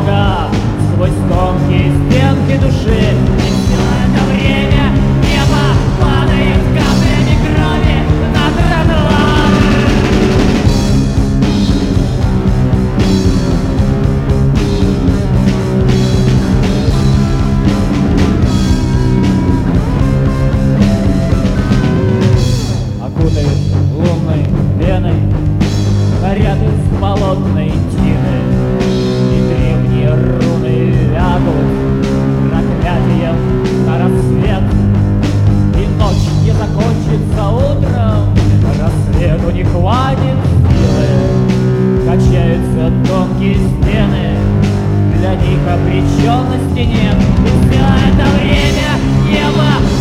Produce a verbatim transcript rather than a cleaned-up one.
тревога сквозь тонкие стенки души. И все это время небо падает каплями крови на тротуар. Окутает лунной пеной наряд из болотной тины, и древние руны вягут проклятием на рассвет. И ночь не закончится утром, рассвету не хватит силы. Качаются тонкие стены, для них обреченности нет. И все это время небо